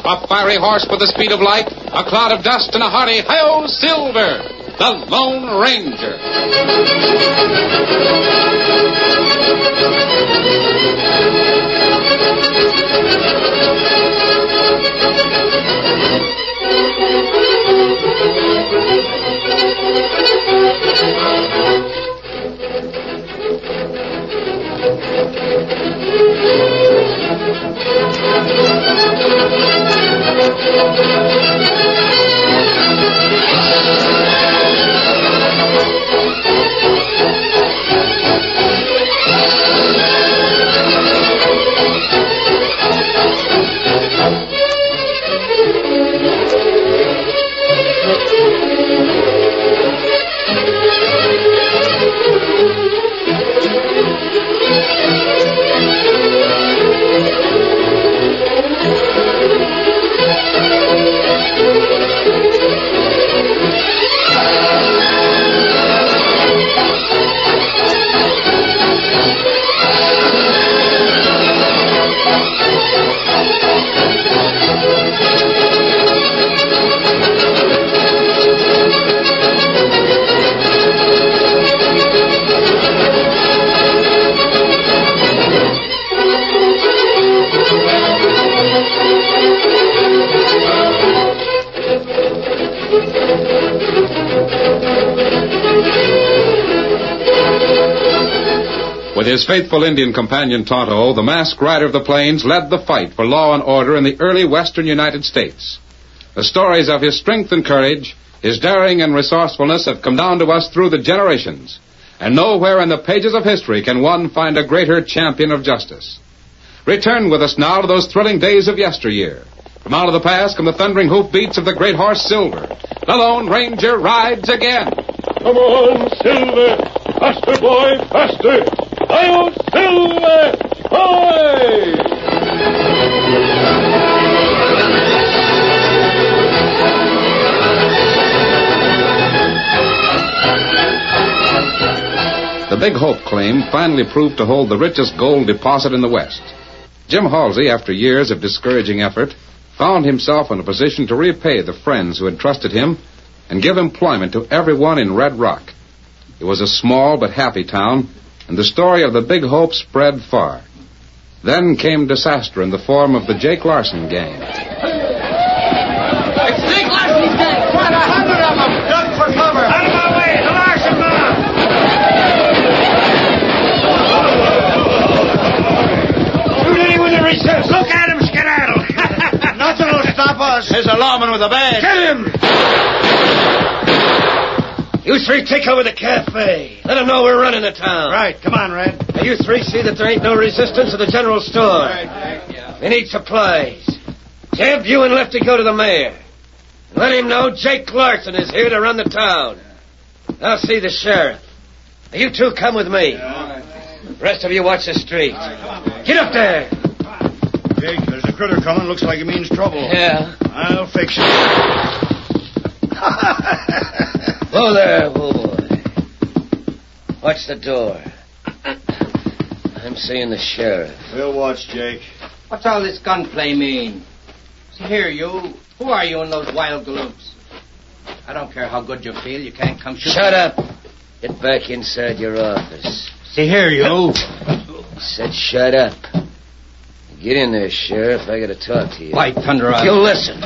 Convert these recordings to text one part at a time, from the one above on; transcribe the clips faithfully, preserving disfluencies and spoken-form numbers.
A fiery horse with the speed of light, a cloud of dust, and a hearty hi-yo Silver, the Lone Ranger. With his faithful Indian companion Tonto, the masked rider of the plains led the fight for law and order in the early western United States. The stories of his strength and courage, his daring and resourcefulness have come down to us through the generations, and nowhere in the pages of history can one find a greater champion of justice. Return with us now to those thrilling days of yesteryear. From out of the past come the thundering hoofbeats of the great horse Silver. The Lone Ranger rides again. Come on, Silver! Faster, boy, faster! Hi-yo, Silver! Hoy! The Big Hope claim finally proved to hold the richest gold deposit in the West. Jim Halsey, after years of discouraging effort, found himself in a position to repay the friends who had trusted him and give employment to everyone in Red Rock. It was a small but happy town, and the story of the Big Hope spread far. Then came disaster in the form of the Jake Larson gang. It's Jake Larson's gang! Quite a hundred of them! Duck for cover! Out of my way! The Larson mob! Shoot anyone in recess! Look at him skedaddle! Nothing will stop us! There's a lawman with a badge! Get him! You three take over the cafe. Let them know we're running the town. Right. Come on, Red. Now you three see that there ain't no resistance at the general store. Right. They need supplies. Jeb, you and Lefty go to the mayor. Let him know Jake Larson is here to run the town. I'll see the sheriff. Now you two come with me. The rest of you watch the street. Get up there. Jake, there's a critter coming. Looks like he means trouble. Yeah. I'll fix it. Whoa there, boy. Watch the door. I'm seeing the sheriff. We'll watch, Jake. What's all this gunplay mean? See here, you. Who are you in those wild galoops? I don't care how good you feel. You can't come shoot. Shut up. Get back inside your office. See here, you. I said shut up. Get in there, Sheriff. I gotta talk to you. White thunder. You listen.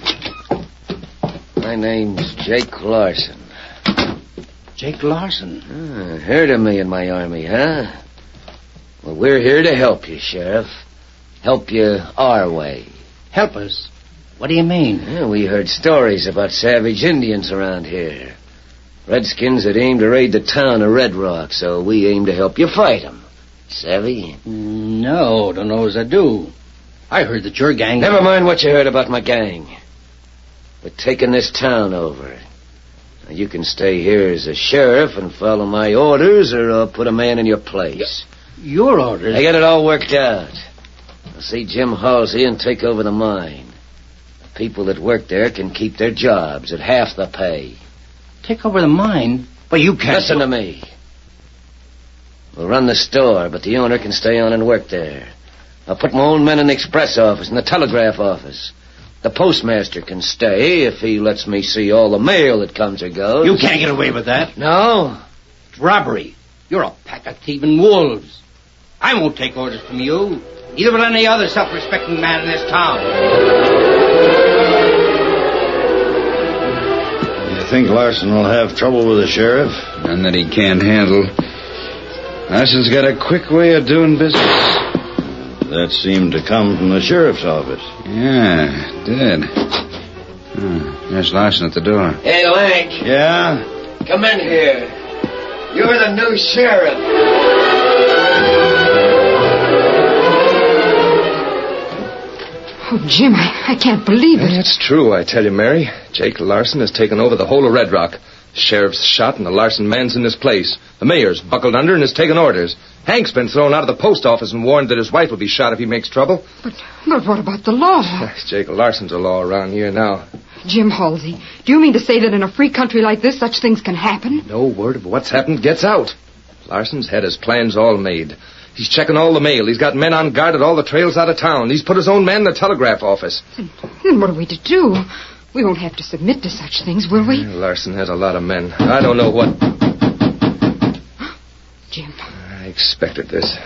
My name's Jake Larson. Jake Larson? Ah, heard of me in my army, huh? Well, we're here to help you, Sheriff. Help you our way. Help us? What do you mean? Yeah, we heard stories about savage Indians around here. Redskins that aim to raid the town of Red Rock, so we aim to help you fight them. Savvy? No, don't know as I do. I heard that your gang... Never mind what you heard about my gang. We're taking this town over. Now, you can stay here as a sheriff and follow my orders, or I'll put a man in your place. Your orders? I got it all worked out. I'll see Jim Halsey and take over the mine. The people that work there can keep their jobs at half the pay. Take over the mine? Well, you can't... Listen to me. We'll run the store, but the owner can stay on and work there. I'll put my own men in the express office and the telegraph office. The postmaster can stay if he lets me see all the mail that comes or goes. You can't get away with that. No? It's robbery. You're a pack of thieving wolves. I won't take orders from you. Neither will any other self-respecting man in this town. You think Larson will have trouble with the sheriff? None that he can't handle. Larson's got a quick way of doing business. That seemed to come from the sheriff's office. Yeah, it did. Oh, there's Larson at the door. Hey, Lank. Yeah? Come in here. You're the new sheriff. Oh, Jim, I, I can't believe it. It's true, I tell you, Mary. Jake Larson has taken over the whole of Red Rock. The sheriff's shot and the Larson man's in his place. The mayor's buckled under and has taken orders. Hank's been thrown out of the post office and warned that his wife will be shot if he makes trouble. But, but what about the law? Jake Larson's a law around here now. Jim Halsey, do you mean to say that in a free country like this, such things can happen? No word of what's happened gets out. Larson's had his plans all made. He's checking all the mail. He's got men on guard at all the trails out of town. He's put his own man in the telegraph office. Then, then what are we to do? We won't have to submit to such things, will we? Larson has a lot of men. I don't know what... Jim. I expected this.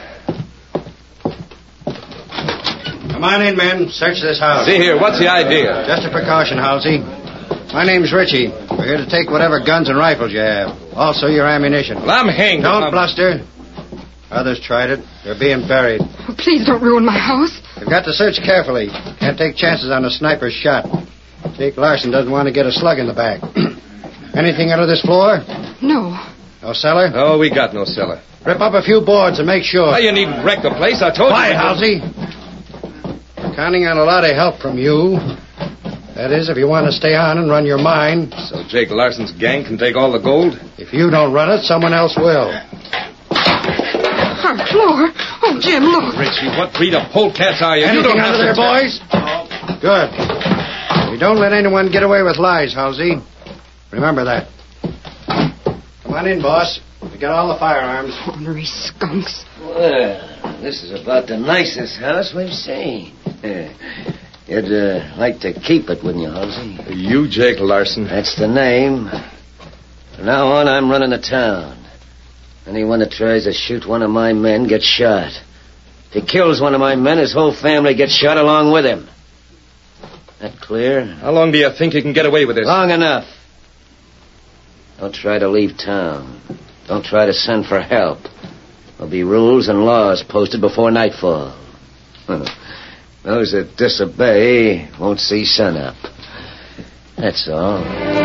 Come on in, men. Search this house. See here, what's the idea? Just a precaution, Halsey. My name's Richie. We're here to take whatever guns and rifles you have. Also your ammunition. Well, I'm hanged. Don't I'm... bluster. Others tried it. They're being buried. Oh, please don't ruin my house. You've got to search carefully. Can't take chances on a sniper's shot. Jake Larson doesn't want to get a slug in the back. Anything under this floor? No. No cellar? Oh, we got no cellar. Rip up a few boards and make sure. Well, you needn't wreck the place. I told Quiet, you. Halsey. We're counting on a lot of help from you. That is, if you want to stay on and run your mine. So Jake Larson's gang can take all the gold? If you don't run it, someone else will. Our floor. Oh, Jim, look. Richie, what breed of polecats are you? Anything you don't under there, have to... boys? Good. We don't let anyone get away with lies, Halsey. Remember that. Come on in, boss. We got all the firearms. Ornery skunks. Well, this is about the nicest house we've seen. You'd uh, like to keep it, wouldn't you, Halsey? You, Jake Larson. That's the name. From now on, I'm running the town. Anyone that tries to shoot one of my men gets shot. If he kills one of my men, his whole family gets shot along with him. That clear? How long do you think you can get away with this? Long enough. Don't try to leave town. Don't try to send for help. There'll be rules and laws posted before nightfall. Those that disobey won't see sunup. That's all.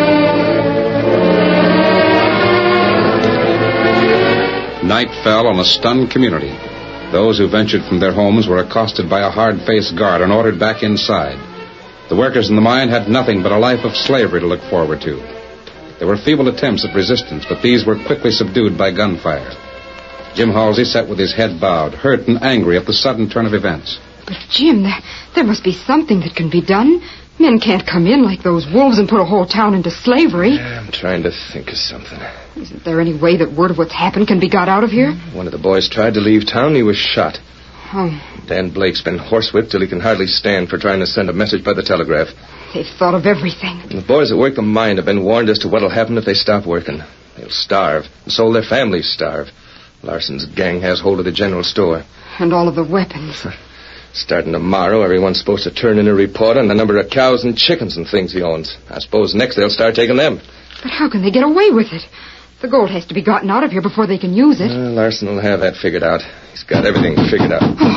Night fell on a stunned community. Those who ventured from their homes were accosted by a hard-faced guard and ordered back inside. The workers in the mine had nothing but a life of slavery to look forward to. There were feeble attempts at resistance, but these were quickly subdued by gunfire. Jim Halsey sat with his head bowed, hurt and angry at the sudden turn of events. But, Jim, there, there must be something that can be done. Men can't come in like those wolves and put a whole town into slavery. I'm trying to think of something. Isn't there any way that word of what's happened can be got out of here? One of the boys tried to leave town. He was shot. Oh. Dan Blake's been horsewhipped till he can hardly stand for trying to send a message by the telegraph. They've thought of everything. And the boys that work the mine have been warned as to what'll happen if they stop working. They'll starve, and so will their families starve. Larson's gang has hold of the general store. And all of the weapons. Starting tomorrow, everyone's supposed to turn in a report on the number of cows and chickens and things he owns. I suppose next they'll start taking them. But how can they get away with it? The gold has to be gotten out of here before they can use it. Uh, Larson will have that figured out. He's got everything figured out. Oh.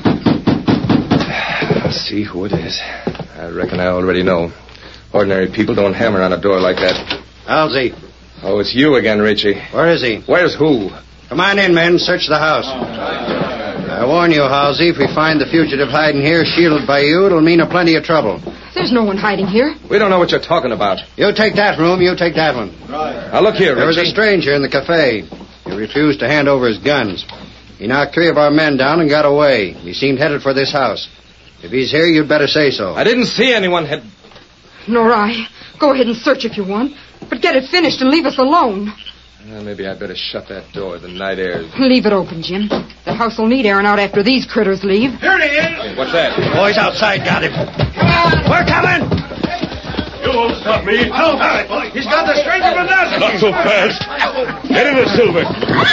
Let's see who it is. I reckon I already know. Ordinary people don't hammer on a door like that. Halsey. Oh, it's you again, Richie. Where is he? Where's who? Come on in, men. Search the house. I warn you, Halsey, if we find the fugitive hiding here shielded by you, it'll mean a plenty of trouble. There's no one hiding here. We don't know what you're talking about. You take that room, you take that one. Now, look here, There was a Richie. stranger in the cafe. He refused to hand over his guns. He knocked three of our men down and got away. He seemed headed for this house. If he's here, you'd better say so. I didn't see anyone head... Nor I. Go ahead and search if you want. But get it finished and leave us alone. Well, maybe I'd better shut that door. The night air. Leave it open, Jim. The house will need airing out after these critters leave. Here he is. What's that? Boys outside got him. Come on. We're coming. You won't stop me. Oh, boy. He's got the strength of a dozen. Not so fast. Get in there, Silver.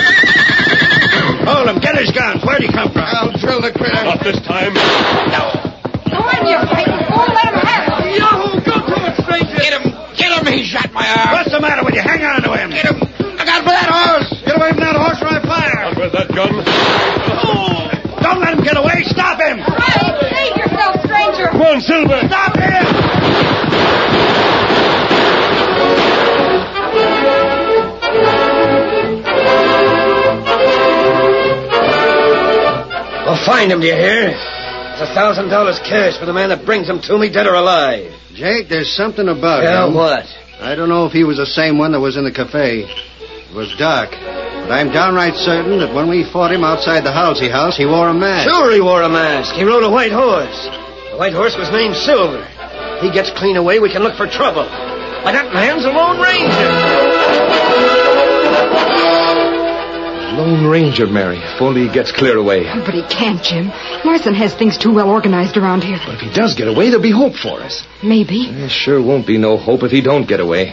Hold him. Get his guns. Where'd he come from? I'll drill the critter. Not this time. Go in, you fighting fool. Let him have it. Yahoo! Go to it, stranger. Get him! Get him! He shot my arm! What's the matter with you? Hang on to him. Get him! Look out for that horse! Get away from that horse or I fire. Not with that gun. Oh, don't let him get away. Stop him. Right, save yourself, stranger. Come on, Silver. Stop him. I'll find him, do you hear? It's a thousand dollars cash for the man that brings him to me, dead or alive. Jake, there's something about Yeah, him. what? I don't know if he was the same one that was in the cafe. It was dark. But I'm downright certain that when we fought him outside the Halsey house, he wore a mask. Sure he wore a mask. He rode a white horse. The white horse was named Silver. He gets clean away, we can look for trouble. Why, that man's a Lone Ranger. Lone Ranger, Mary. If only he gets clear away. But he can't, Jim. Larson has things too well organized around here. But if he does get away, there'll be hope for us. Maybe. There sure won't be no hope if he don't get away.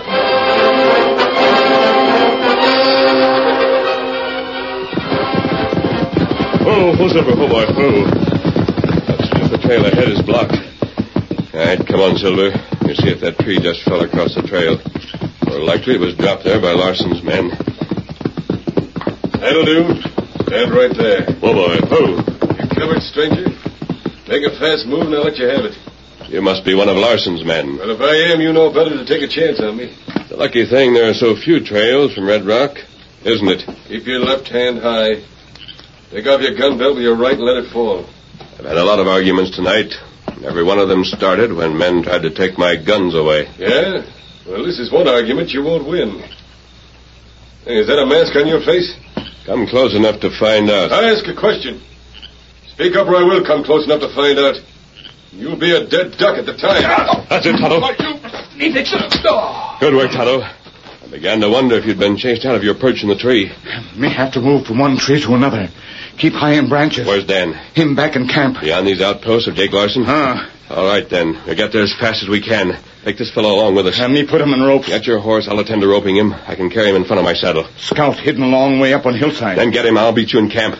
Oh, who's ever, oh, boy, oh. Looks as if the trail ahead is blocked. All right, come on, Silver. You see if that tree just fell across the trail. More likely it was dropped there by Larson's men. That'll do. Stand right there. Oh, boy, oh. You covered, stranger? Make a fast move and I'll let you have it. You must be one of Larson's men. Well, if I am, you know better to take a chance on me. It's a lucky thing there are so few trails from Red Rock, isn't it? Keep your left hand high. Take off your gun belt with your right and let it fall. I've had a lot of arguments tonight. Every one of them started when men tried to take my guns away. Yeah? Well, this is one argument you won't win. Hey, is that a mask on your face? Come close enough to find out. I ask a question. Speak up or I will come close enough to find out. You'll be a dead duck at the time. That's it, Tonto. Leave it to the door. Good work, Tonto. I began to wonder if you'd been chased out of your perch in the tree. Me have to move from one tree to another. Keep high in branches. Where's Dan? Him back in camp. Beyond these outposts of Jake Larson? Huh. All right, then. We'll get there as fast as we can. Take this fellow along with us. And me put him in ropes. Get your horse. I'll attend to roping him. I can carry him in front of my saddle. Scout hidden a long way up on hillside. Then get him. I'll beat you in camp.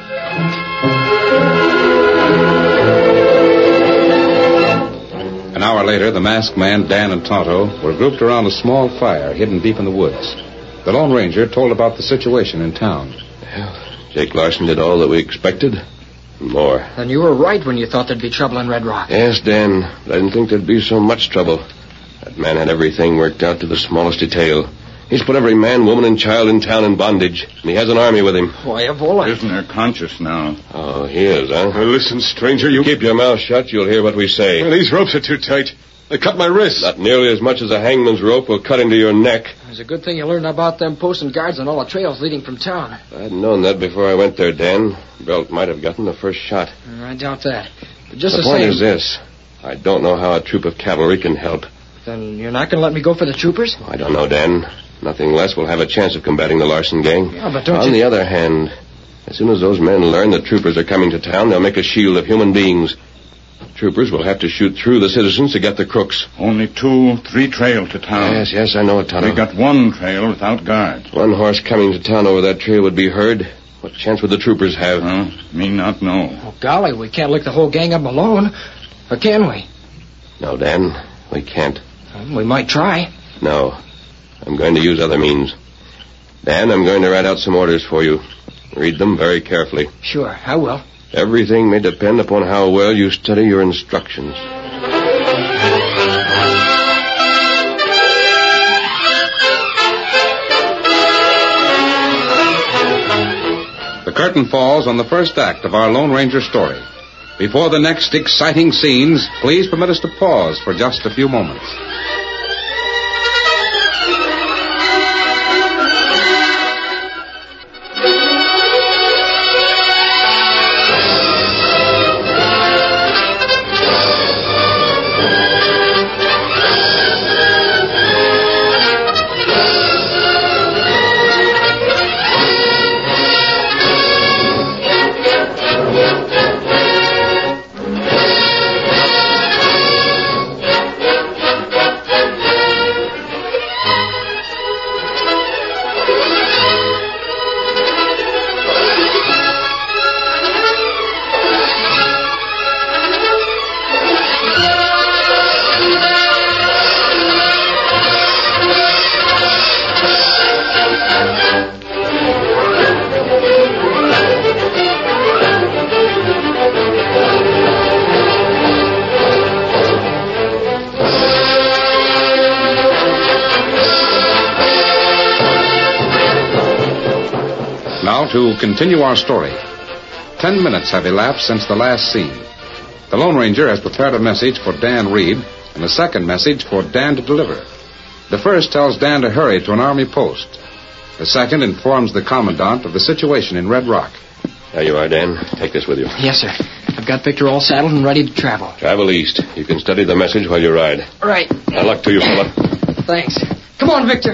An hour later, the masked man, Dan, and Tonto were grouped around a small fire hidden deep in the woods. The Lone Ranger told about the situation in town. Well, Jake Larson did all that we expected. And more. Then you were right when you thought there'd be trouble in Red Rock. Yes, Dan. But I didn't think there'd be so much trouble. That man had everything worked out to the smallest detail. He's put every man, woman, and child in town in bondage. And he has an army with him. Why, Evola. Prisoner conscious now. Oh, he is, huh? Well, listen, stranger, you... Keep your mouth shut. You'll hear what we say. Well, these ropes are too tight. They cut my wrists. Not nearly as much as a hangman's rope will cut into your neck. It's a good thing you learned about them posting guards on all the trails leading from town. If I had known that before I went there, Dan, Belt might have gotten the first shot. I doubt that. But just the the point same... is this. I don't know how a troop of cavalry can help. Then you're not going to let me go for the troopers? I don't know, Dan. Nothing less will have a chance of combating the Larson gang. Yeah, but don't On you... the other hand, as soon as those men learn that troopers are coming to town, they'll make a shield of human beings. Troopers will have to shoot through the citizens to get the crooks. Only two, three trail to town. Yes, yes, I know it, Tonto. We got one trail without guards. One horse coming to town over that trail would be heard. What chance would the troopers have? Huh? Me not know. Oh, golly, we can't lick the whole gang up alone. Or can we? No, Dan, we can't. Um, we might try. No. I'm going to use other means. Dan, I'm going to write out some orders for you. Read them very carefully. Sure, I will. Everything may depend upon how well you study your instructions. The curtain falls on the first act of our Lone Ranger story. Before the next exciting scenes, please permit us to pause for just a few moments. Now to continue our story. Ten minutes have elapsed since the last scene. The Lone Ranger has prepared a message for Dan Reed and a second message for Dan to deliver. The first tells Dan to hurry to an army post. The second informs the commandant of the situation in Red Rock. There you are, Dan. Take this with you. Yes, sir. I've got Victor all saddled and ready to travel. Travel east. You can study the message while you ride. Right. Now, luck to you, fella. Thanks. Come on, Victor.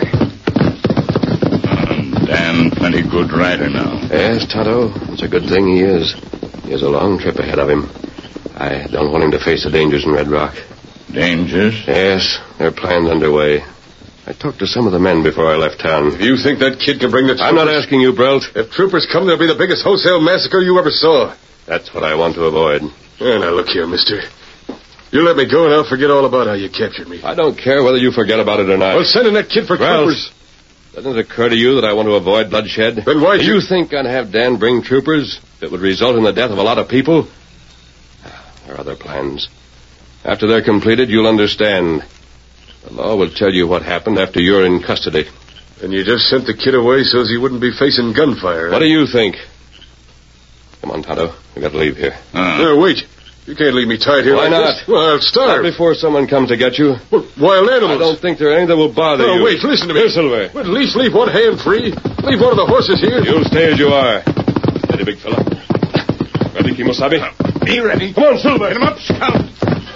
Um, Dan, plenty good rider now. Yes, Tonto. It's a good thing he is. He has a long trip ahead of him. I don't want him to face the dangers in Red Rock. Dangers? Yes, there are plans underway. I talked to some of the men before I left town. If you think that kid can bring the troopers... I'm not asking you, Brelt. If troopers come, there'll be the biggest wholesale massacre you ever saw. That's what I want to avoid. Yeah, now, look here, mister. You let me go, and I'll forget all about how you captured me. I don't care whether you forget about it or not. Well, sending that kid for Brelt, troopers... doesn't it occur to you that I want to avoid bloodshed? Then why... Do you think I'd have Dan bring troopers that would result in the death of a lot of people? There are other plans. After they're completed, you'll understand. The law will tell you what happened after you're in custody. And you just sent the kid away so as he wouldn't be facing gunfire. What do you think? Come on, Tonto. We've got to leave here. Uh. No, wait. You can't leave me tied here Why like not? this. Well, I'll starve. Not before someone comes to get you. Well, wild animals. I don't think there are any that will bother no, you. No, wait, listen to me. Here, Silver. Well, at least leave one hand free. Leave one of the horses here. You'll stay as you are. Ready, big fella? Ready, Kimosabe? Uh, be ready. Come on, Silver. Get him up, Scout.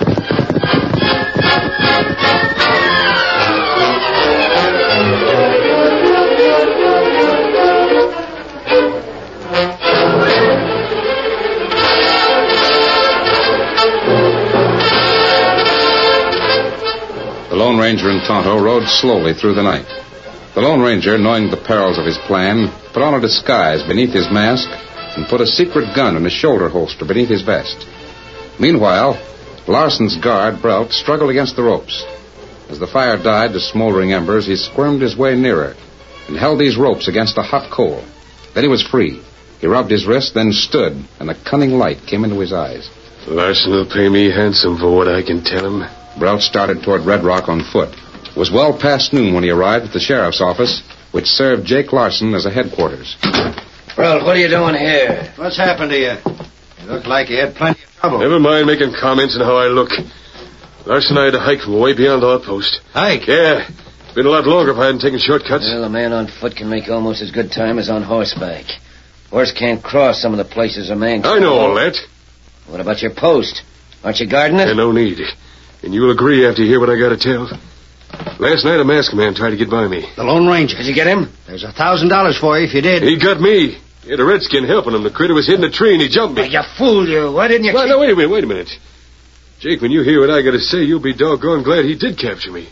The Lone Ranger and Tonto rode slowly through the night. The Lone Ranger, knowing the perils of his plan, put on a disguise beneath his mask and put a secret gun in a shoulder holster beneath his vest. Meanwhile, Larson's guard, Brelt, struggled against the ropes. As the fire died to smoldering embers, he squirmed his way nearer and held these ropes against a hot coal. Then he was free. He rubbed his wrist, then stood, and a cunning light came into his eyes. Larson will pay me handsome for what I can tell him. Brelt started toward Red Rock on foot. It was well past noon when he arrived at the sheriff's office, which served Jake Larson as a headquarters. Brelt, what are you doing here? What's happened to you? You look like you had plenty of trouble. Never mind making comments on how I look. Larson and I had to hike from way beyond the outpost. Hike? Yeah. Been a lot longer if I hadn't taken shortcuts. Well, a man on foot can make almost as good time as on horseback. Horse can't cross some of the places a man can. I know all that. What about your post? Aren't you guarding it? Yeah, no need. And you'll agree after you hear what I got to tell. Last night, a masked man tried to get by me. The Lone Ranger. Did you get him? There's a thousand dollars for you if you did. He got me. He had a redskin helping him. The critter was hidden in a tree and he jumped me. Oh, you fool, you. Why didn't you... Well, keep... now, wait a minute, wait a minute. Jake, when you hear what I got to say, you'll be doggone glad he did capture me.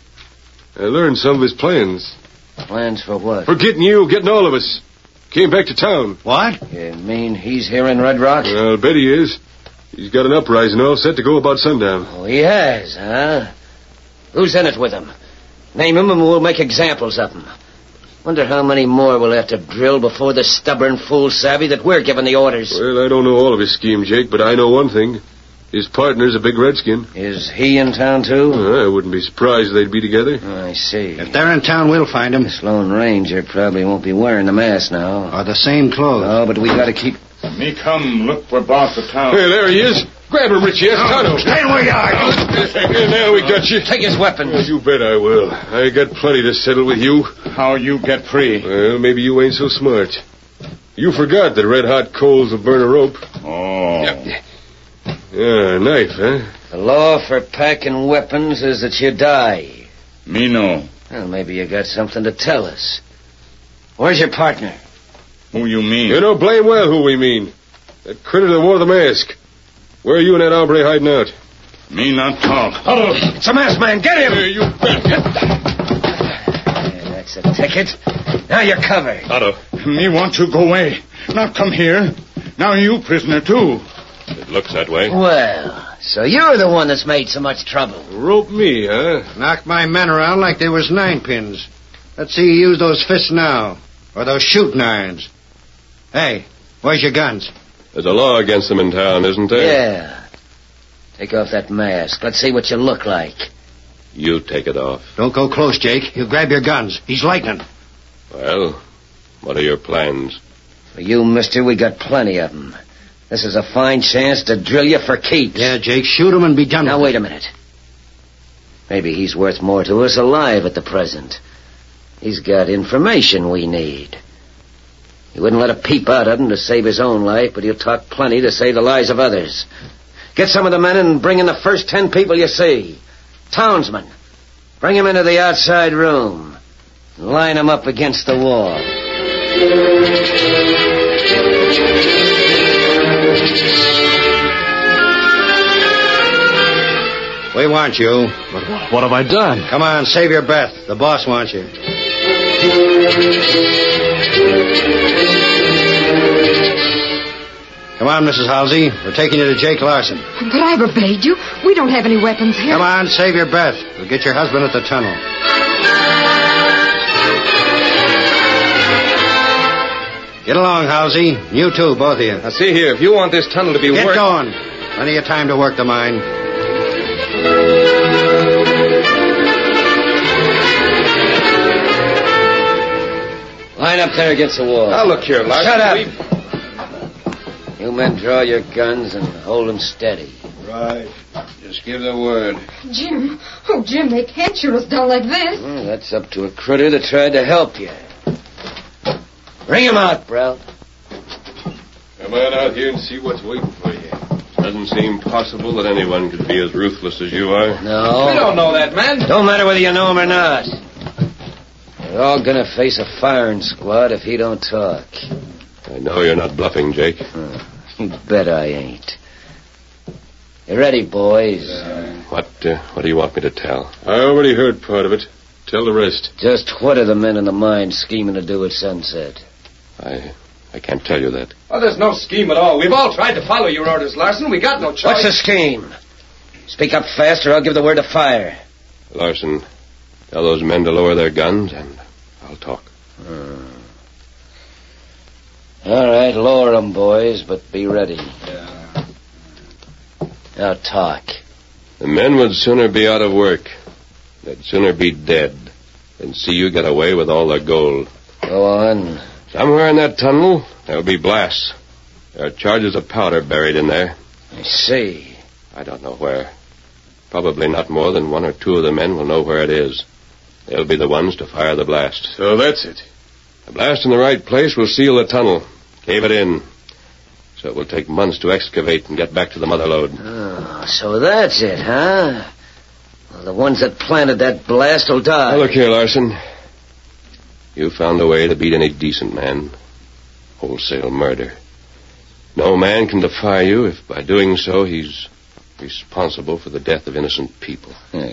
I learned some of his plans. Plans for what? For getting you, getting all of us. Came back to town. What? You mean he's here in Red Rock? Well, I'll bet he is. He's got an uprising all set to go about sundown. Oh, he has, huh? Who's in it with him? Name him and we'll make examples of him. Wonder how many more we'll have to drill before the stubborn fool savvy that we're giving the orders. Well, I don't know all of his scheme, Jake, but I know one thing. His partner's a big redskin. Is he in town, too? Uh, I wouldn't be surprised if they'd be together. I see. If they're in town, we'll find him. This Lone Ranger probably won't be wearing the mask now. Or the same clothes. Oh, but we gotta keep... Me come, look for boss of town. Hey, there he is. Grab him, Richie. That's Tonto. Stay where you are. Yeah, now we got you. Take his weapons. Well, you bet I will. I got plenty to settle with you. How you get free? Well, maybe you ain't so smart. You forgot that red-hot coals will burn a rope. Oh. Yeah, yeah knife, huh? The law for packing weapons is that you die. Me no. Well, maybe you got something to tell us. Where's your partner? Who you mean? You know blame well who we mean. That critter that wore the mask. Where are you and that hombre hiding out? Me not talk. Oh, it's a masked man. Get him! Yeah, you bet. Yeah, that's a ticket. Now you're covered. Tonto. Me want to go away. Not come here. Now you prisoner, too. It looks that way. Well, so you're the one that's made so much trouble. Rope me, huh? Knocked my men around like they was nine pins. Let's see you use those fists now. Or those shooting irons. Hey, where's your guns? There's a law against them in town, isn't there? Yeah. Take off that mask. Let's see what you look like. You take it off. Don't go close, Jake. He'll grab your guns. He's lightning. Well, what are your plans? For you, mister, we got plenty of them. This is a fine chance to drill you for keeps. Yeah, Jake, shoot him and be done Now, with wait it. a minute. Maybe he's worth more to us alive at the present. He's got information we need. He wouldn't let a peep out of him to save his own life, but he'll talk plenty to save the lives of others. Get some of the men and bring in the first ten people you see. Townsmen. Bring them into the outside room. Line them up against the wall. We want you. But what have I done? Come on, save your breath. The boss wants you. Come on, Missus Halsey. We're taking you to Jake Larson. But I've obeyed you. We don't have any weapons here. Come on, save your breath. We'll get your husband at the tunnel. Get along, Halsey. You too, both of you. Now, see here, if you want this tunnel to be Get worked... going. Plenty of time to work the mine. Line up there against the wall. Now, look here, Larson. Shut up. We... You men draw your guns and hold them steady. Right. Just give the word. Jim. Oh, Jim, they can't shoot us down like this. Well, that's up to a critter that tried to help you. Bring him out, Brell. Come on out here and see what's waiting for you. Doesn't seem possible that anyone could be as ruthless as you are. No. We don't know that, man. Don't matter whether you know him or not. You're all gonna face a firing squad if he don't talk. I know you're not bluffing, Jake. Huh. You bet I ain't. You ready, boys? What, uh, what do you want me to tell? I already heard part of it. Tell the rest. Just what are the men in the mine scheming to do at sunset? I I can't tell you that. Oh, there's no scheme at all. We've all tried to follow your orders, Larson. We got no choice. What's the scheme? Speak up fast or I'll give the word to fire. Larson, tell those men to lower their guns and I'll talk. Hmm. All right, lower them, boys, but be ready. Yeah. Now talk. The men would sooner be out of work. They'd sooner be dead than see you get away with all their gold. Go on. Somewhere in that tunnel, there'll be blasts. There are charges of powder buried in there. I see. I don't know where. Probably not more than one or two of the men will know where it is. They'll be the ones to fire the blast. So that's it. The blast in the right place will seal the tunnel, cave it in. So it will take months to excavate and get back to the mother lode. Oh, so that's it, huh? Well, the ones that planted that blast will die. Now, look here, Larson. You found a way to beat any decent man. Wholesale murder. No man can defy you if by doing so he's responsible for the death of innocent people.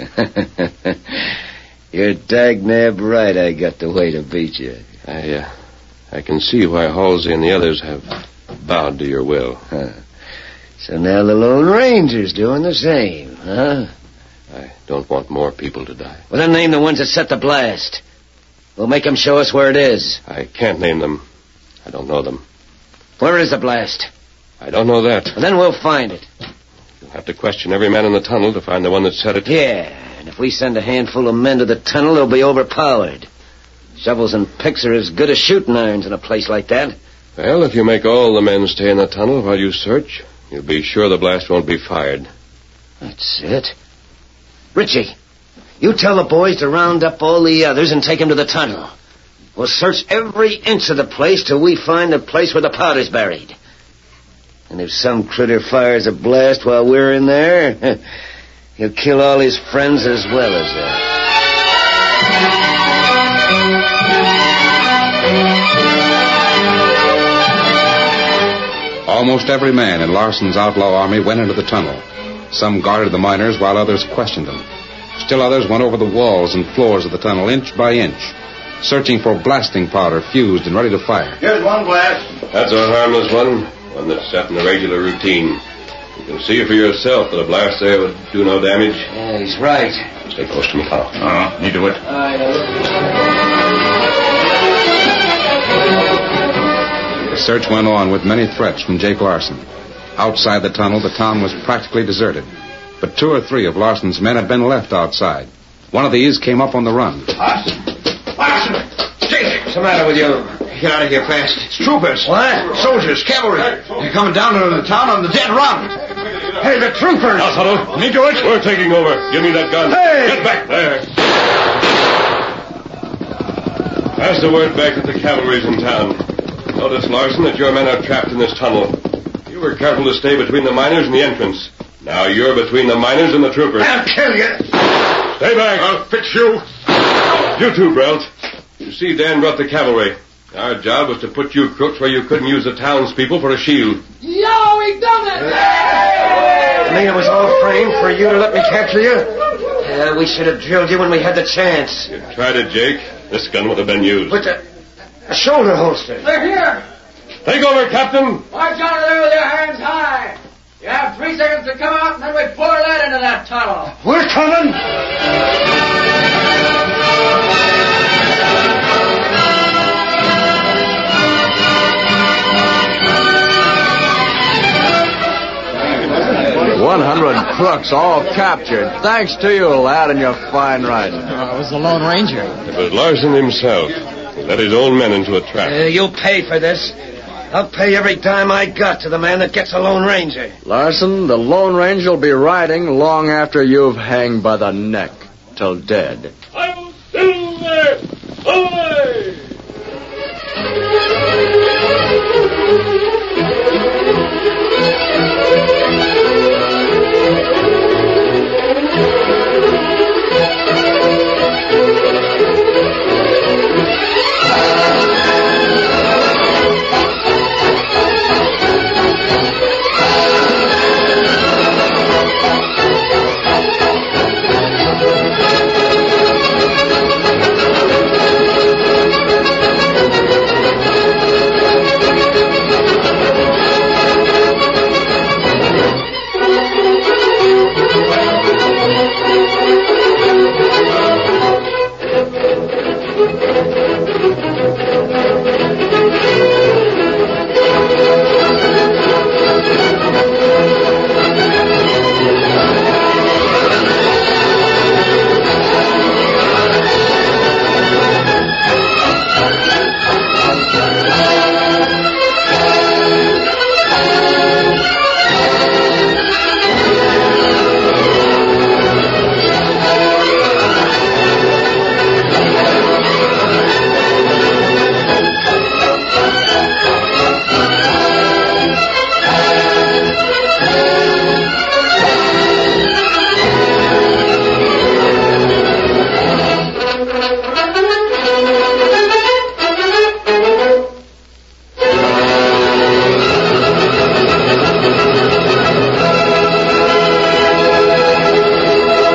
You're dag-nab right I got the way to beat you. I, uh, I can see why Halsey and the others have bowed to your will. Huh. So now the Lone Ranger's doing the same, huh? I don't want more people to die. Well, then name the ones that set the blast. We'll make them show us where it is. I can't name them. I don't know them. Where is the blast? I don't know that. Well, then we'll find it. You'll have to question every man in the tunnel to find the one that set it. Yeah, and if we send a handful of men to the tunnel, they'll be overpowered. Shovels and picks are as good as shooting irons in a place like that. Well, if you make all the men stay in the tunnel while you search, you'll be sure the blast won't be fired. That's it. Richie, you tell the boys to round up all the others and take them to the tunnel. We'll search every inch of the place till we find the place where the powder's buried. And if some critter fires a blast while we're in there, he'll kill all his friends as well as us. Almost every man in Larson's outlaw army went into the tunnel. Some guarded the miners while others questioned them. Still others went over the walls and floors of the tunnel inch by inch, searching for blasting powder fused and ready to fire. Here's one blast. That's a harmless one, one that's set in a regular routine. You can see for yourself that a blast there would do no damage. Yeah, he's right. Stay close to me, pal. Uh, you do it. The search went on with many threats from Jake Larson. Outside the tunnel, the town was practically deserted. But two or three of Larson's men had been left outside. One of these came up on the run. Larson! Larson! Jake! What's the matter with you? Get out of here fast. It's troopers. What? Soldiers, cavalry. They're coming down into the town on the dead run. Hey, the troopers! Now, Tonto. Me do it. We're taking over. Give me that gun. Hey! Get back there. Pass the word back that the cavalry's in town. Notice, Larson, that your men are trapped in this tunnel. You were careful to stay between the miners and the entrance. Now you're between the miners and the troopers. I'll kill you. Stay back. I'll fix you. You too, Brelt. You see, Dan brought the cavalry. Our job was to put you crooks where you couldn't use the townspeople for a shield. Yo, we done it! I mean, it was all framed for you to let me capture you? Uh, we should have drilled you when we had the chance. You tried it, Jake. This gun would have been used. With the a shoulder holster. They're here. Take over, Captain. March on there with your hands high. You have three seconds to come out, and then we pour lead into that tunnel. We're coming. One hundred crooks all captured. Thanks to you, lad, and your fine riding. Oh, it was the Lone Ranger. It was Larson himself. He let his own men into a trap. Uh, you'll pay for this. I'll pay every dime I got to the man that gets a Lone Ranger. Larson, the Lone Ranger will be riding long after you've hanged by the neck till dead. I'm still there. Away!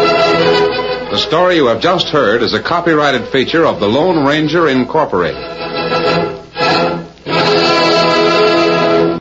The story you have just heard is a copyrighted feature of the Lone Ranger Incorporated.